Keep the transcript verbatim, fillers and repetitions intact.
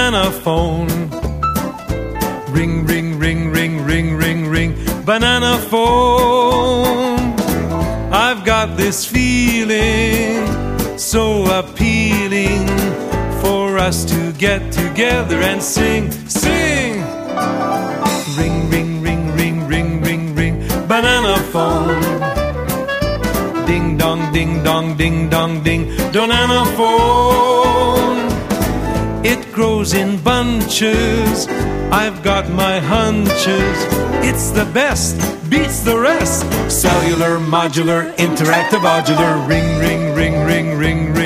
banana phone. Ring, ring, ring, ring, ring, ring, ring, banana phone. I've got this feeling so appealing for us to get together and sing, sing. Ring, ring, ring, ring, ring, ring, ring, banana phone. Ding dong, ding dong, ding dong, ding, banana phone. It grows in bunches, I've got my hunches. It's the best, beats the rest. Cellular, modular, interactive, modular. Ring, ring, ring, ring, ring, ring.